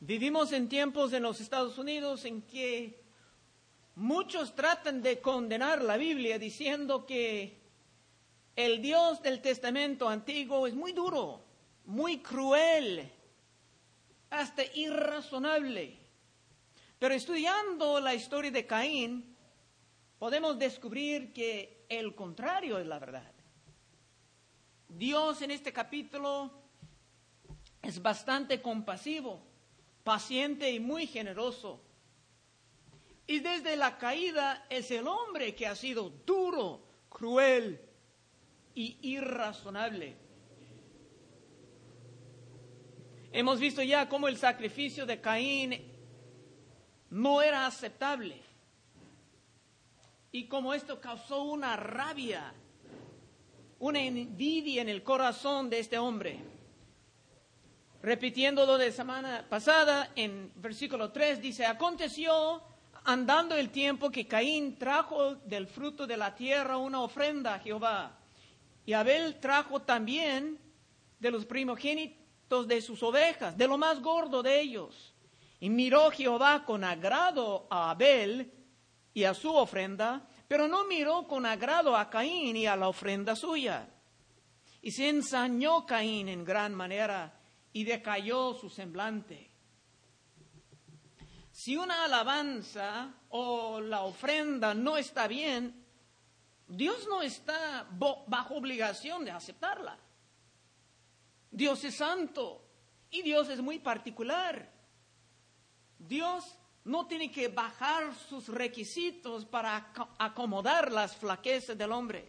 Vivimos en tiempos en los Estados Unidos en que muchos tratan de condenar la Biblia diciendo que el Dios del Testamento Antiguo es muy duro, muy cruel, hasta irrazonable. Pero estudiando la historia de Caín, podemos descubrir que el contrario es la verdad. Dios en este capítulo es bastante compasivo, paciente y muy generoso. Y desde la caída es el hombre que ha sido duro, cruel y irrazonable. Hemos visto ya cómo el sacrificio de Caín no era aceptable y cómo esto causó una rabia, una envidia en el corazón de este hombre. Repitiéndolo de semana pasada, en versículo 3 dice: aconteció andando el tiempo que Caín trajo del fruto de la tierra una ofrenda a Jehová, y Abel trajo también de los primogénitos de sus ovejas, de lo más gordo de ellos. Y miró Jehová con agrado a Abel y a su ofrenda, pero no miró con agrado a Caín y a la ofrenda suya. Y se ensañó Caín en gran manera, y decayó su semblante. Si una alabanza o la ofrenda no está bien, Dios no está bajo obligación de aceptarla. Dios es santo y Dios es muy particular. Dios no tiene que bajar sus requisitos para acomodar las flaquezas del hombre.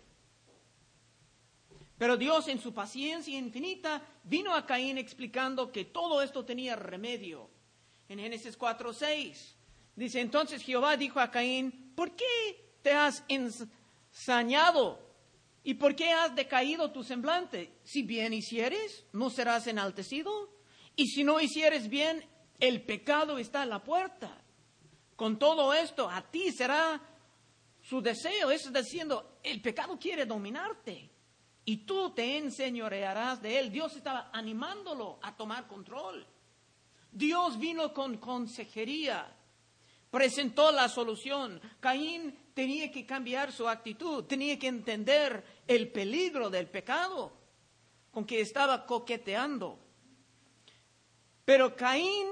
Pero Dios, en su paciencia infinita, vino a Caín explicando que todo esto tenía remedio. En Génesis 4:6 dice: entonces Jehová dijo a Caín: ¿por qué te has ensañado? ¿Y por qué has decaído tu semblante? Si bien hicieres, ¿no serás enaltecido? Y si no hicieres bien, el pecado está a la puerta. Con todo esto, a ti será su deseo. Eso está diciendo, el pecado quiere dominarte. Y tú te enseñorearás de él. Dios estaba animándolo a tomar control. Dios vino con consejería, presentó la solución. Caín tenía que cambiar su actitud, tenía que entender el peligro del pecado con que estaba coqueteando. Pero Caín,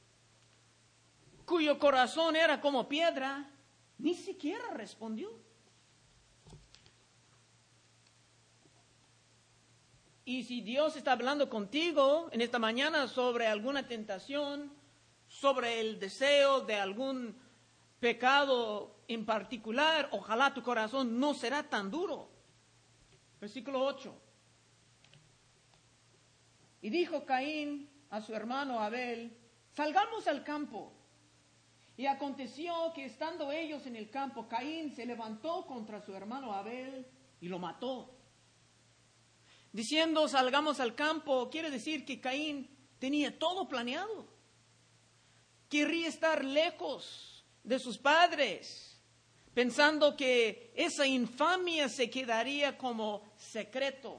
cuyo corazón era como piedra, ni siquiera respondió. Y si Dios está hablando contigo en esta mañana sobre alguna tentación, sobre el deseo de algún pecado en particular, ojalá tu corazón no será tan duro. Versículo 8. Y dijo Caín a su hermano Abel: salgamos al campo. Y aconteció que estando ellos en el campo, Caín se levantó contra su hermano Abel y lo mató. Diciendo salgamos al campo, quiere decir que Caín tenía todo planeado. Querría estar lejos de sus padres, pensando que esa infamia se quedaría como secreto.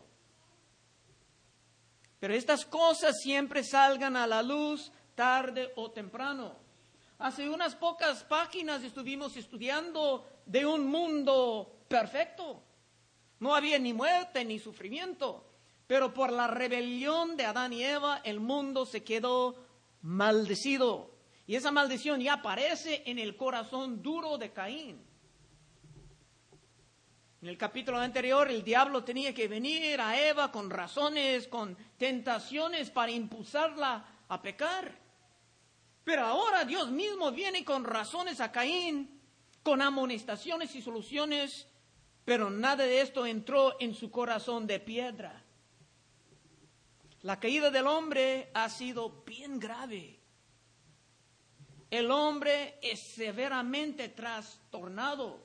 Pero estas cosas siempre salgan a la luz tarde o temprano. Hace unas pocas páginas estuvimos estudiando de un mundo perfecto. No había ni muerte ni sufrimiento, pero por la rebelión de Adán y Eva el mundo se quedó maldecido. Y esa maldición ya aparece en el corazón duro de Caín. En el capítulo anterior el diablo tenía que venir a Eva con razones, con tentaciones para impulsarla a pecar. Pero ahora Dios mismo viene con razones a Caín, con amonestaciones y soluciones. Pero nada de esto entró en su corazón de piedra. La caída del hombre ha sido bien grave. El hombre es severamente trastornado.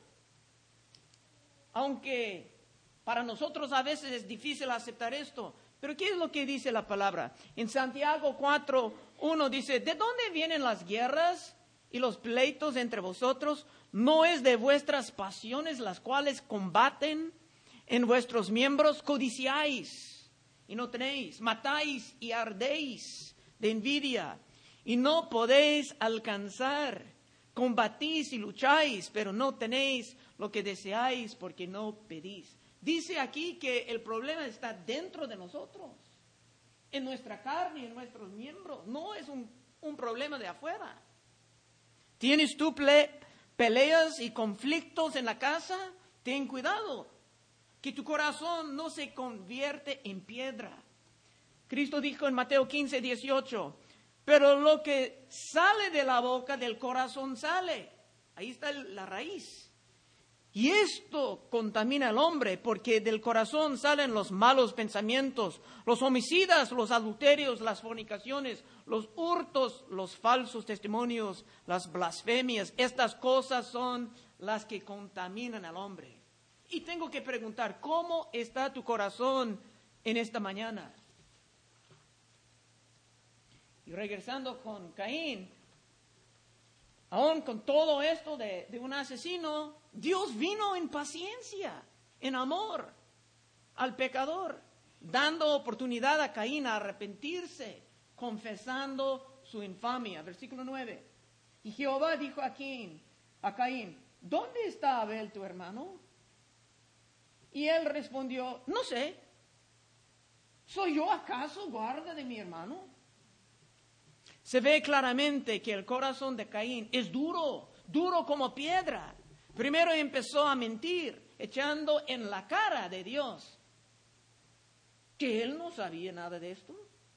Aunque para nosotros a veces es difícil aceptar esto. Pero ¿qué es lo que dice la palabra? En Santiago 4:1 dice: ¿de dónde vienen las guerras y los pleitos entre vosotros? ¿No es de vuestras pasiones las cuales combaten en vuestros miembros? Codiciáis y no tenéis, matáis y ardéis de envidia y no podéis alcanzar. Combatís y lucháis, pero no tenéis lo que deseáis porque no pedís. Dice aquí que el problema está dentro de nosotros, en nuestra carne, en nuestros miembros. No es un problema de afuera. ¿Tienes tú peleas y conflictos en la casa? Ten cuidado, que tu corazón no se convierte en piedra. Cristo dijo en Mateo 15:18, pero lo que sale de la boca del corazón sale. Ahí está la raíz. Y esto contamina al hombre, porque del corazón salen los malos pensamientos, los homicidas, los adulterios, las fornicaciones, los hurtos, los falsos testimonios, las blasfemias. Estas cosas son las que contaminan al hombre. Y tengo que preguntar, ¿cómo está tu corazón en esta mañana? Y regresando con Caín, aún con todo esto de un asesino, Dios vino en paciencia, en amor al pecador, dando oportunidad a Caín a arrepentirse, confesando su infamia. Versículo 9. Y Jehová dijo a Caín, ¿dónde está Abel tu hermano? Y él respondió, no sé, ¿soy yo acaso guarda de mi hermano? Se ve claramente que el corazón de Caín es duro como piedra. Primero empezó a mentir, echando en la cara de Dios que él no sabía nada de esto.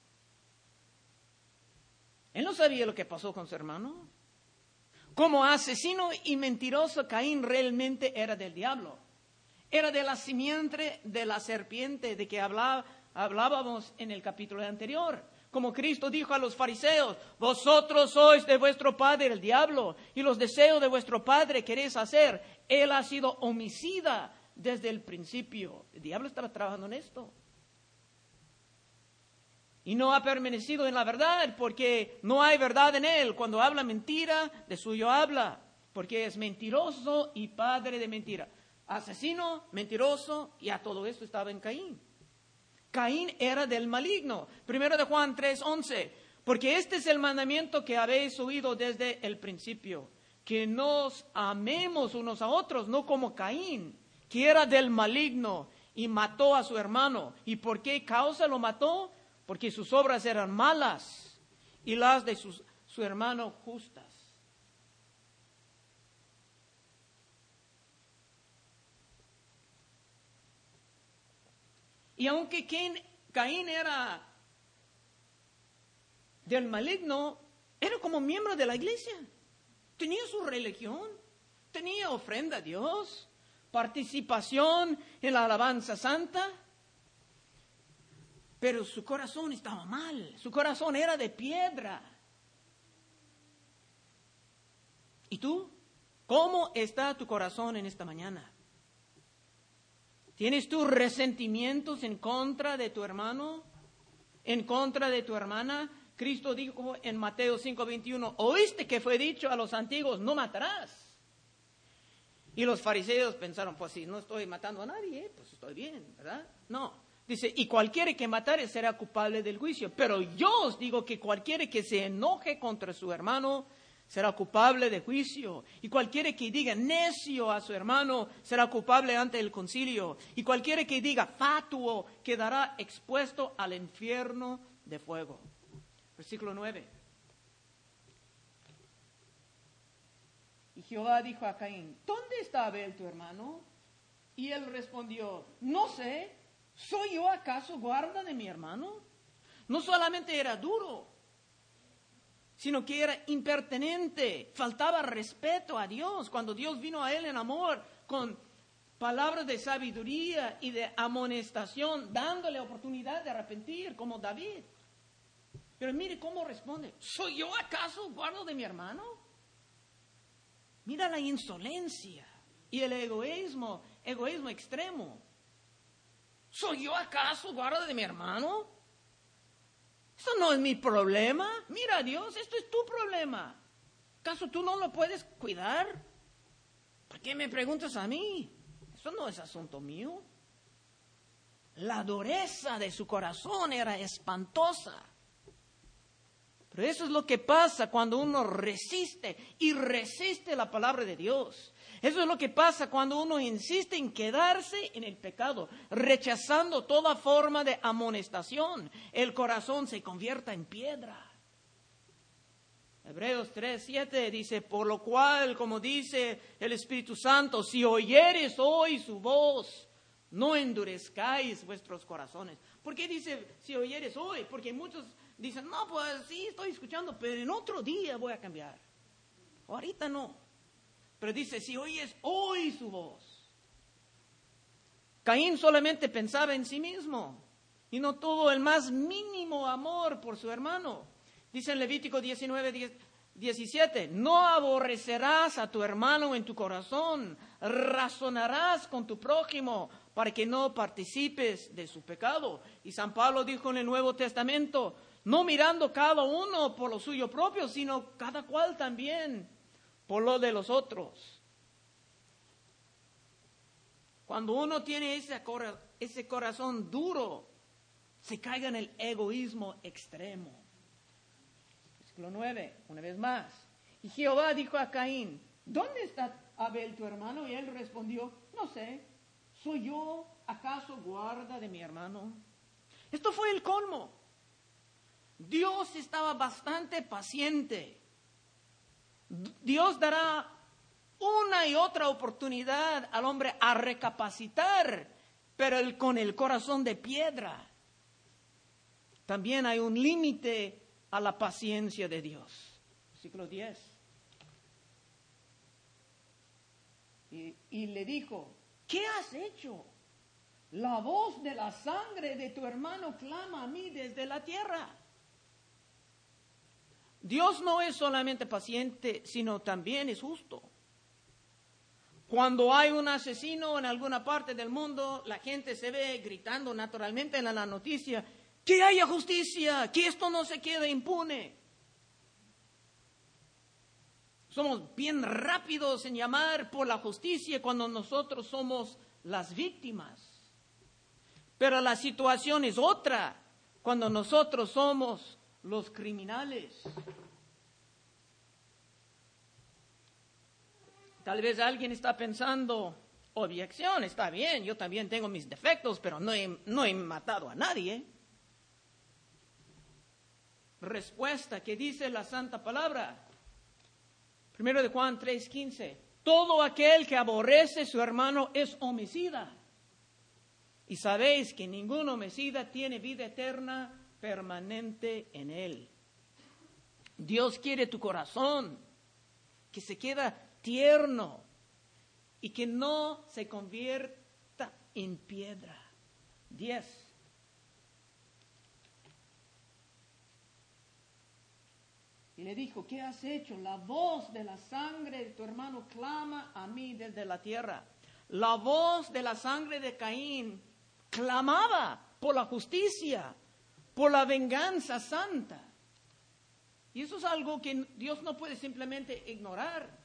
Él no sabía lo que pasó con su hermano. Como asesino y mentiroso, Caín realmente era del diablo. Era de la simiente de la serpiente de que hablábamos en el capítulo anterior. Como Cristo dijo a los fariseos, vosotros sois de vuestro padre el diablo, y los deseos de vuestro padre queréis hacer. Él ha sido homicida desde el principio. El diablo estaba trabajando en esto. Y no ha permanecido en la verdad, porque no hay verdad en él. Cuando habla mentira, de suyo habla, porque es mentiroso y padre de mentira. Asesino, mentiroso, y a todo esto estaba en Caín. Caín era del maligno. 1 Juan 3:11. Porque este es el mandamiento que habéis oído desde el principio, que nos amemos unos a otros, no como Caín, que era del maligno y mató a su hermano. ¿Y por qué causa lo mató? Porque sus obras eran malas y las de su hermano justas. Y aunque Caín era del maligno, era como miembro de la iglesia. Tenía su religión, tenía ofrenda a Dios, participación en la alabanza santa. Pero su corazón estaba mal, su corazón era de piedra. ¿Y tú? ¿Cómo está tu corazón en esta mañana? ¿Tienes tus resentimientos en contra de tu hermano? ¿En contra de tu hermana? Cristo dijo en Mateo 5:21, oíste que fue dicho a los antiguos, no matarás. Y los fariseos pensaron, pues si no estoy matando a nadie, pues estoy bien, ¿verdad? No, dice, y cualquiera que matare será culpable del juicio. Pero yo os digo que cualquiera que se enoje contra su hermano será culpable de juicio. Y cualquiera que diga necio a su hermano será culpable ante el concilio. Y cualquiera que diga fatuo quedará expuesto al infierno de fuego. Versículo 9. Y Jehová dijo a Caín, ¿dónde está Abel tu hermano? Y él respondió, no sé, ¿soy yo acaso guarda de mi hermano? No solamente era duro, sino que era impertinente, faltaba respeto a Dios. Cuando Dios vino a él en amor, con palabras de sabiduría y de amonestación, dándole oportunidad de arrepentir, como David. Pero mire cómo responde, ¿soy yo acaso guarda de mi hermano? Mira la insolencia y el egoísmo extremo. ¿Soy yo acaso guarda de mi hermano? Esto no es mi problema. Mira, Dios, esto es tu problema. ¿Acaso tú no lo puedes cuidar? ¿Por qué me preguntas a mí? Eso no es asunto mío. La dureza de su corazón era espantosa. Pero eso es lo que pasa cuando uno resiste y resiste la palabra de Dios. Eso es lo que pasa cuando uno insiste en quedarse en el pecado, rechazando toda forma de amonestación. El corazón se convierta en piedra. Hebreos 3:7 dice, por lo cual, como dice el Espíritu Santo, si oyeres hoy su voz, no endurezcáis vuestros corazones. ¿Por qué dice si oyeres hoy? Porque muchos dicen, no, pues sí, estoy escuchando, pero en otro día voy a cambiar. Ahorita no. Pero dice, si oyes hoy su voz. Caín solamente pensaba en sí mismo y no tuvo el más mínimo amor por su hermano. Dice en Levítico 19:17, no aborrecerás a tu hermano en tu corazón, razonarás con tu prójimo para que no participes de su pecado. Y San Pablo dijo en el Nuevo Testamento, no mirando cada uno por lo suyo propio, sino cada cual también por lo de los otros. Cuando uno tiene ese corazón duro, se caiga en el egoísmo extremo. Versículo 9, una vez más. Y Jehová dijo a Caín, ¿dónde está Abel tu hermano? Y él respondió, no sé, ¿soy yo acaso guarda de mi hermano? Esto fue el colmo. Dios estaba bastante paciente. Dios dará una y otra oportunidad al hombre a recapacitar, pero con el corazón de piedra. También hay un límite a la paciencia de Dios. Versículo 10. Y le dijo, ¿qué has hecho? La voz de la sangre de tu hermano clama a mí desde la tierra. Dios no es solamente paciente, sino también es justo. Cuando hay un asesino en alguna parte del mundo, la gente se ve gritando naturalmente en la noticia, que haya justicia, que esto no se quede impune. Somos bien rápidos en llamar por la justicia cuando nosotros somos las víctimas. Pero la situación es otra cuando nosotros somos los criminales. Tal vez alguien está pensando, objeción, está bien, yo también tengo mis defectos, pero no he matado a nadie. Respuesta que dice la Santa Palabra. 1 de Juan 3:15. Todo aquel que aborrece a su hermano es homicida. Y sabéis que ningún homicida tiene vida eterna permanente en él. Dios quiere tu corazón, que se queda tierno y que no se convierta en piedra. 10. Y le dijo, ¿qué has hecho? La voz de la sangre de tu hermano clama a mí desde la tierra. La voz de la sangre de Caín clamaba por la justicia, por la venganza santa. Y eso es algo que Dios no puede simplemente ignorar.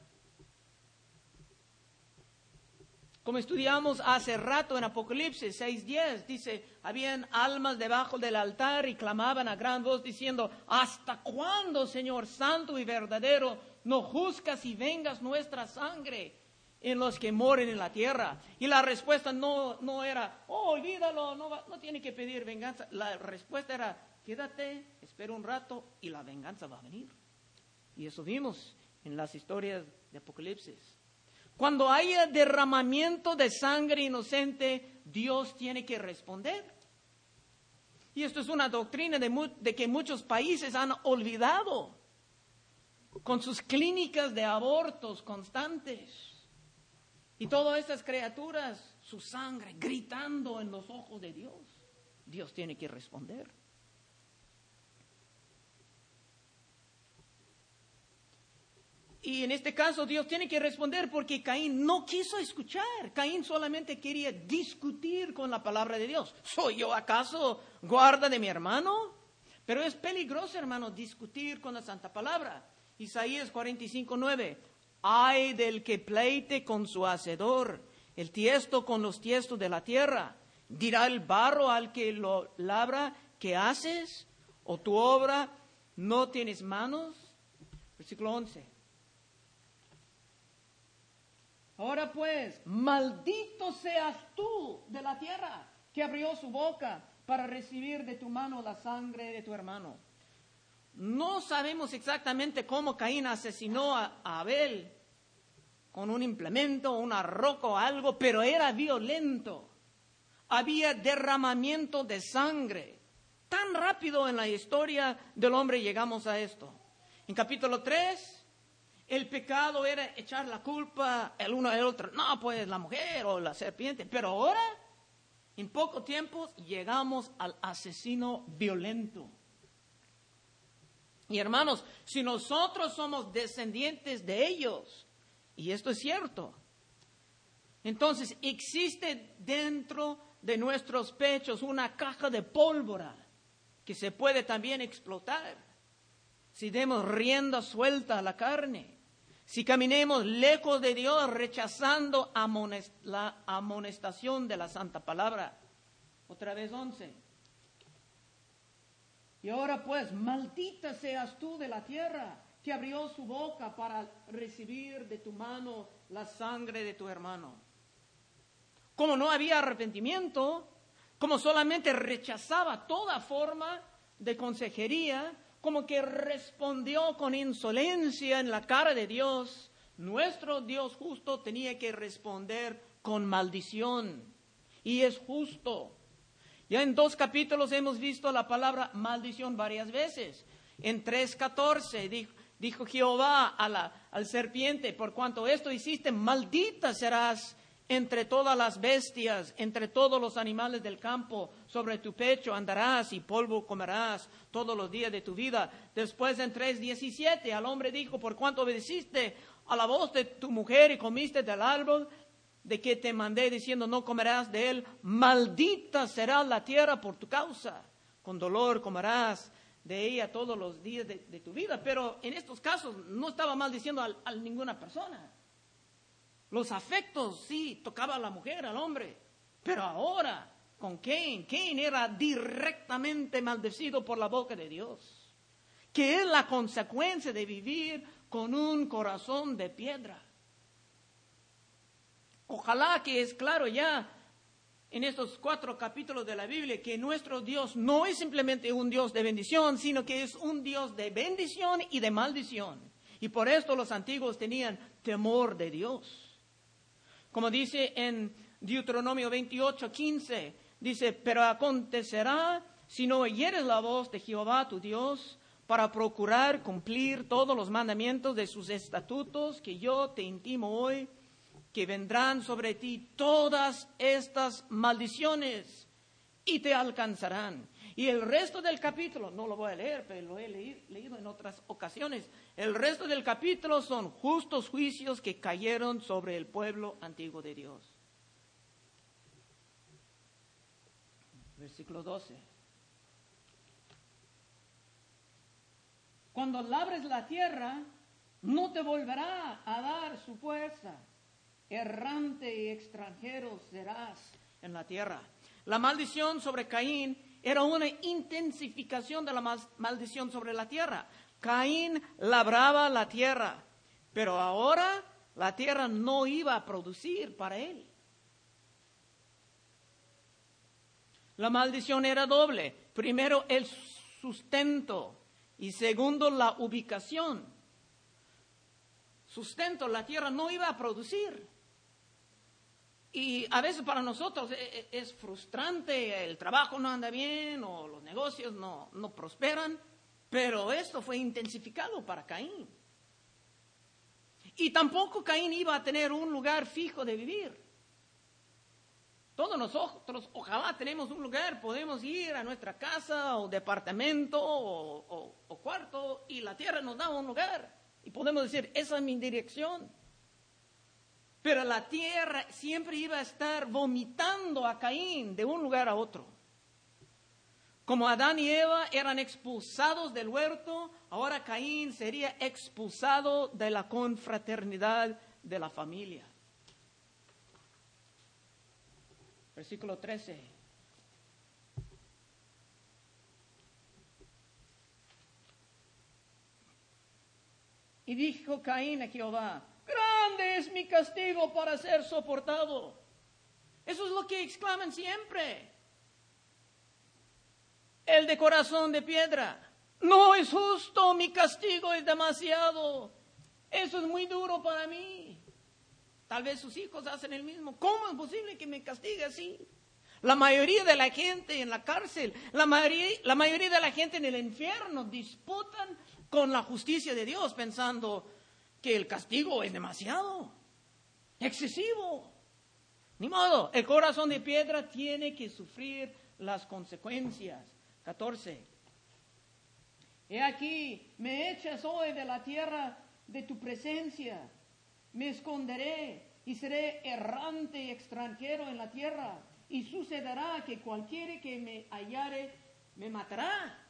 Como estudiamos hace rato en Apocalipsis 6:10, dice, habían almas debajo del altar y clamaban a gran voz diciendo, ¿hasta cuándo, Señor santo y verdadero, no juzgas y vengas nuestra sangre en los que moren en la tierra? Y la respuesta no era, olvídalo, no tiene que pedir venganza. La respuesta era, quédate, espera un rato y la venganza va a venir. Y eso vimos en las historias de Apocalipsis. Cuando haya derramamiento de sangre inocente, Dios tiene que responder. Y esto es una doctrina de que muchos países han olvidado con sus clínicas de abortos constantes. Y todas estas criaturas, su sangre gritando en los ojos de Dios. Dios tiene que responder. Y en este caso Dios tiene que responder porque Caín no quiso escuchar. Caín solamente quería discutir con la palabra de Dios. ¿Soy yo acaso guarda de mi hermano? Pero es peligroso, hermano, discutir con la santa palabra. Isaías 45:9. Ay del que pleite con su hacedor, el tiesto con los tiestos de la tierra. Dirá el barro al que lo labra, ¿qué haces? ¿O tu obra ¿No tienes manos? Versículo 11. Ahora pues, maldito seas tú de la tierra, que abrió su boca para recibir de tu mano la sangre de tu hermano. No sabemos exactamente cómo Caín asesinó a Abel, con un implemento, una roca o algo, pero era violento. Había derramamiento de sangre. Tan rápido en la historia del hombre llegamos a esto. En capítulo 3, el pecado era echar la culpa el uno al otro. No, pues la mujer o la serpiente. Pero ahora, en poco tiempo, llegamos al asesino violento. Y hermanos, si nosotros somos descendientes de ellos, y esto es cierto, entonces existe dentro de nuestros pechos una caja de pólvora que se puede también explotar si demos rienda suelta a la carne, si caminemos lejos de Dios rechazando la amonestación de la santa palabra. Otra vez 11. Y ahora pues, maldita seas tú de la tierra, que abrió su boca para recibir de tu mano la sangre de tu hermano. Como no había arrepentimiento, como solamente rechazaba toda forma de consejería, como que respondió con insolencia en la cara de Dios, nuestro Dios justo tenía que responder con maldición. Y es justo. Ya en 2 capítulos hemos visto la palabra maldición varias veces. En 3:14 dijo Jehová al serpiente, por cuanto esto hiciste, maldita serás entre todas las bestias, entre todos los animales del campo, sobre tu pecho andarás y polvo comerás todos los días de tu vida. Después en 3:17 al hombre dijo, por cuanto obedeciste a la voz de tu mujer y comiste del árbol de que te mandé diciendo no comerás de él, maldita será la tierra por tu causa, con dolor comerás de ella todos los días de tu vida. Pero en estos casos no estaba maldiciendo a ninguna persona. Los afectos sí tocaba a la mujer, al hombre, pero ahora con Caín era directamente maldecido por la boca de Dios, que es la consecuencia de vivir con un corazón de piedra. Ojalá que es claro ya en estos 4 capítulos de la Biblia que nuestro Dios no es simplemente un Dios de bendición, sino que es un Dios de bendición y de maldición. Y por esto los antiguos tenían temor de Dios. Como dice en Deuteronomio 28:15, dice, pero acontecerá si no oyeres la voz de Jehová tu Dios para procurar cumplir todos los mandamientos de sus estatutos que yo te intimo hoy, que vendrán sobre ti todas estas maldiciones y te alcanzarán. Y el resto del capítulo, no lo voy a leer, pero lo he leído en otras ocasiones. El resto del capítulo son justos juicios que cayeron sobre el pueblo antiguo de Dios. Versículo 12. Cuando labres la tierra, no te volverá a dar su fuerza. Errante y extranjero serás en la tierra. La maldición sobre Caín era una intensificación de la maldición sobre la tierra. Caín labraba la tierra, pero ahora la tierra no iba a producir para él. La maldición era doble. Primero, el sustento y segundo, la ubicación. Sustento, la tierra no iba a producir. Y a veces para nosotros es frustrante, el trabajo no anda bien o los negocios no prosperan, pero esto fue intensificado para Caín. Y tampoco Caín iba a tener un lugar fijo de vivir. Todos nosotros, ojalá tenemos un lugar, podemos ir a nuestra casa o departamento o cuarto y la tierra nos da un lugar. Y podemos decir, esa es mi dirección. Pero la tierra siempre iba a estar vomitando a Caín de un lugar a otro. Como Adán y Eva eran expulsados del huerto, ahora Caín sería expulsado de la confraternidad de la familia. Versículo 13. Y dijo Caín a Jehová, grande es mi castigo para ser soportado. Eso es lo que exclaman siempre. El de corazón de piedra. No es justo, mi castigo es demasiado. Eso es muy duro para mí. Tal vez sus hijos hacen el mismo. ¿Cómo es posible que me castigue así? La mayoría de la gente en la cárcel, la mayoría de la gente en el infierno disputan con la justicia de Dios pensando que el castigo es demasiado, excesivo. Ni modo, el corazón de piedra tiene que sufrir las consecuencias. 14. He aquí, me echas hoy de la tierra de tu presencia, me esconderé y seré errante y extranjero en la tierra, y sucederá que cualquiera que me hallare me matará.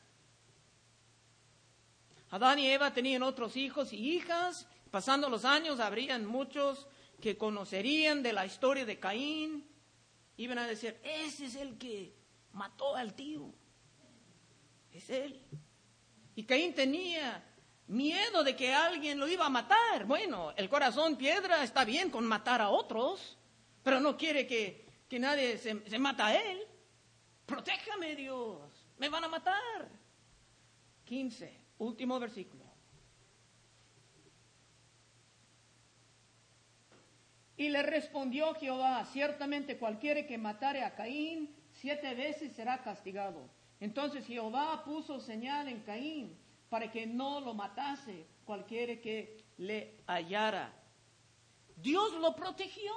Adán y Eva tenían otros hijos y hijas. Pasando los años, habrían muchos que conocerían de la historia de Caín. Iban a decir, ese es el que mató al tío. Es él. Y Caín tenía miedo de que alguien lo iba a matar. Bueno, el corazón piedra está bien con matar a otros, pero no quiere que nadie se mata a él. Protéjame, Dios, me van a matar. 15, último versículo. Y le respondió Jehová, ciertamente cualquiera que matare a Caín 7 veces será castigado. Entonces Jehová puso señal en Caín para que no lo matase cualquiera que le hallara. Dios lo protegió.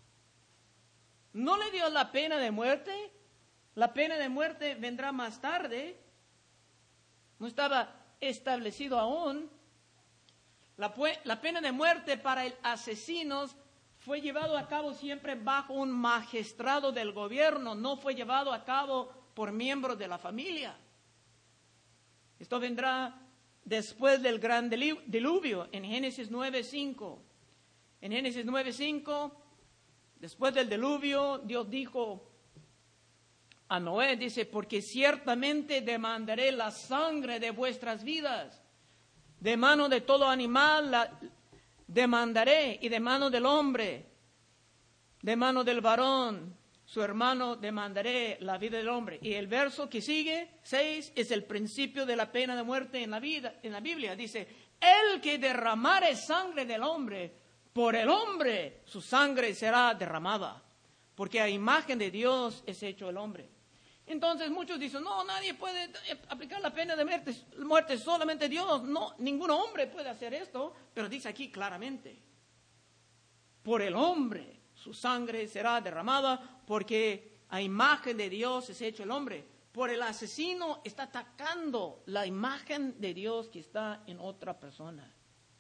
No le dio la pena de muerte. La pena de muerte vendrá más tarde. No estaba establecido aún. La pena de muerte para el asesino fue llevado a cabo siempre bajo un magistrado del gobierno. No fue llevado a cabo por miembros de la familia. Esto vendrá después del gran diluvio en Génesis 9:5. En Génesis 9:5, después del diluvio, Dios dijo a Noé, dice, porque ciertamente demandaré la sangre de vuestras vidas, de mano de todo animal la demandaré, y de mano del hombre, de mano del varón, su hermano, demandaré la vida del hombre. Y el verso que sigue, 6, es el principio de la pena de muerte en la Biblia. Dice, el que derramare sangre del hombre, por el hombre su sangre será derramada, porque a imagen de Dios es hecho el hombre. Entonces muchos dicen, no, nadie puede aplicar la pena de muerte, solamente Dios. No, ningún hombre puede hacer esto, pero dice aquí claramente, por el hombre su sangre será derramada, porque a imagen de Dios es hecho el hombre. Por el asesino está atacando la imagen de Dios que está en otra persona.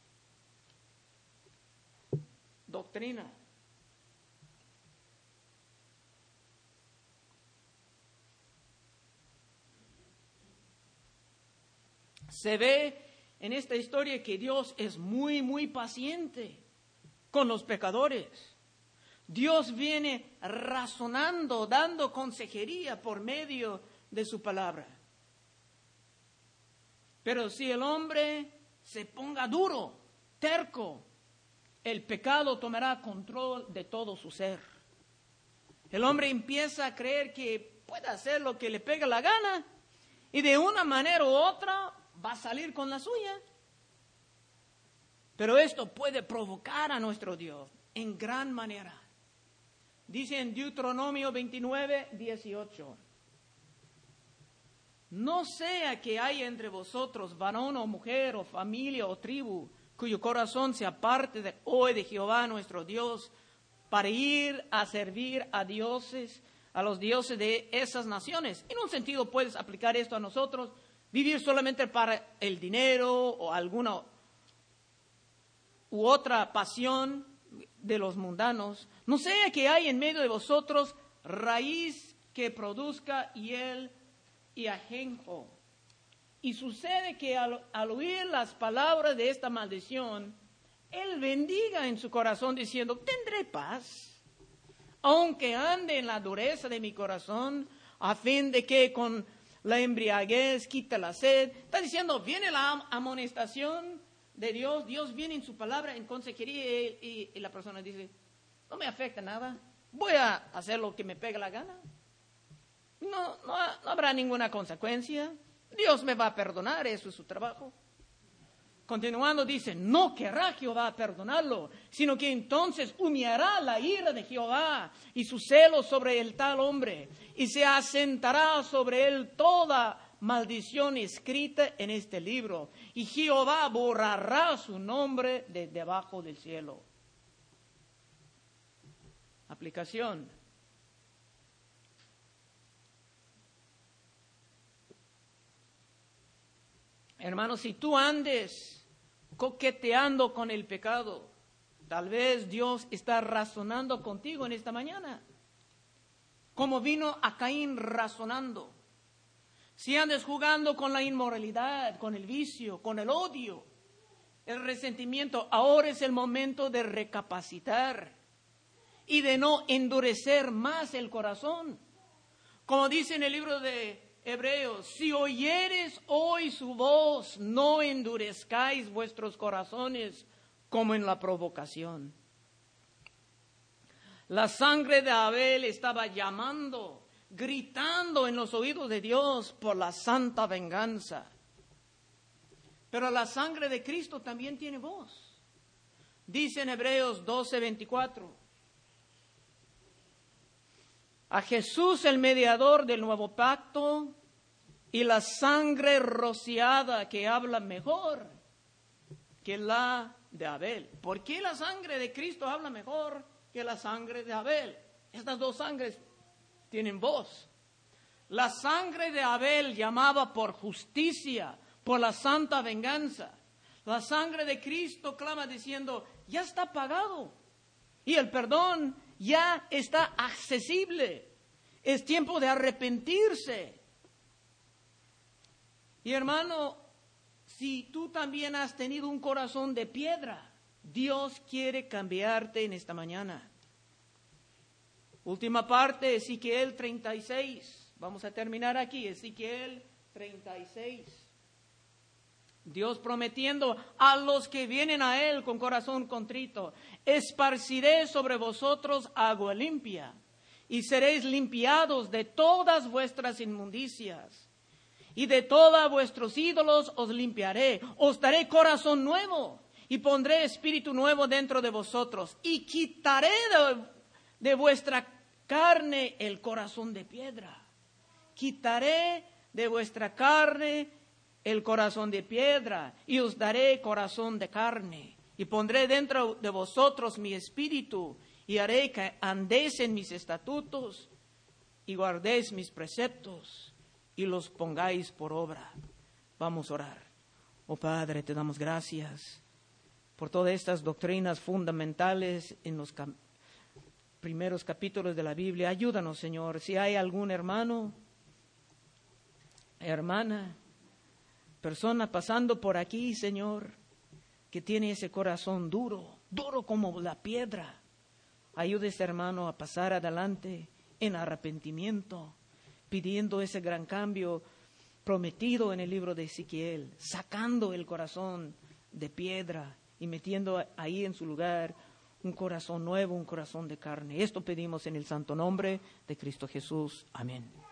Doctrina. Se ve en esta historia que Dios es muy, muy paciente con los pecadores. Dios viene razonando, dando consejería por medio de su palabra. Pero si el hombre se ponga duro, terco, el pecado tomará control de todo su ser. El hombre empieza a creer que puede hacer lo que le pega la gana y de una manera u otra va a salir con la suya. Pero esto puede provocar a nuestro Dios en gran manera. Dice en Deuteronomio 29:18. No sea que haya entre vosotros varón o mujer o familia o tribu cuyo corazón se aparte hoy de Jehová nuestro Dios para ir a servir a los dioses de esas naciones. En un sentido puedes aplicar esto a nosotros, vivir solamente para el dinero o alguna u otra pasión de los mundanos. No sea que hay en medio de vosotros raíz que produzca hiel y ajenjo. Y sucede que al oír las palabras de esta maldición, él bendiga en su corazón diciendo, tendré paz, aunque ande en la dureza de mi corazón, a fin de que con la embriaguez quita la sed. Está diciendo, viene la amonestación, de Dios, Dios viene en su palabra, en consejería, y la persona dice, no me afecta nada, voy a hacer lo que me pega la gana. No habrá ninguna consecuencia. Dios me va a perdonar, eso es su trabajo. Continuando dice, no querrá Jehová perdonarlo, sino que entonces humillará la ira de Jehová y su celo sobre el tal hombre, y se asentará sobre él toda maldición escrita en este libro, y Jehová borrará su nombre de debajo del cielo. Aplicación. Hermanos, si tú andes coqueteando con el pecado, tal vez Dios está razonando contigo en esta mañana, como vino a Caín razonando. Si andas jugando con la inmoralidad, con el vicio, con el odio, el resentimiento, ahora es el momento de recapacitar y de no endurecer más el corazón. Como dice en el libro de Hebreos, si oyeres hoy su voz, no endurezcáis vuestros corazones como en la provocación. La sangre de Abel estaba llamando, gritando en los oídos de Dios por la santa venganza. Pero la sangre de Cristo también tiene voz. Dice en Hebreos 12:24. A Jesús, el mediador del nuevo pacto, y la sangre rociada que habla mejor que la de Abel. ¿Por qué la sangre de Cristo habla mejor que la sangre de Abel? Estas dos sangres tienen voz. La sangre de Abel llamaba por justicia, por la santa venganza. La sangre de Cristo clama diciendo, ya está pagado. Y el perdón ya está accesible. Es tiempo de arrepentirse. Y hermano, si tú también has tenido un corazón de piedra, Dios quiere cambiarte en esta mañana. Última parte, Ezequiel 36. Vamos a terminar aquí, Ezequiel 36. Dios prometiendo a los que vienen a Él con corazón contrito, esparciré sobre vosotros agua limpia, y seréis limpiados de todas vuestras inmundicias, y de todos vuestros ídolos os limpiaré, os daré corazón nuevo, y pondré espíritu nuevo dentro de vosotros, y quitaré de vuestra carne el corazón de piedra. Quitaré de vuestra carne el corazón de piedra, y os daré corazón de carne, y pondré dentro de vosotros mi espíritu, y haré que andéis en mis estatutos, y guardéis mis preceptos, y los pongáis por obra. Vamos a orar. Oh Padre, te damos gracias por todas estas doctrinas fundamentales en los primeros capítulos de la Biblia. Ayúdanos, Señor, si hay algún hermano, hermana, persona pasando por aquí, Señor, que tiene ese corazón duro como la piedra. Ayuda a este hermano a pasar adelante en arrepentimiento, pidiendo ese gran cambio prometido en el libro de Ezequiel, sacando el corazón de piedra y metiendo ahí en su lugar un corazón nuevo, un corazón de carne. Esto pedimos en el santo nombre de Cristo Jesús. Amén.